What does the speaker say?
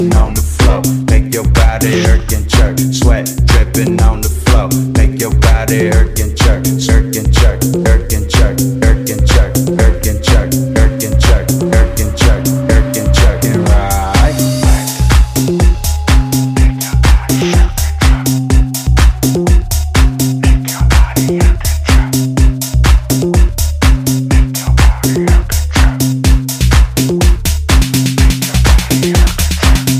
on the floor. Make your body hurt and jerk. Sweat dripping on the floor. Make your body hurt and jerk, jerk and jerk, jerk.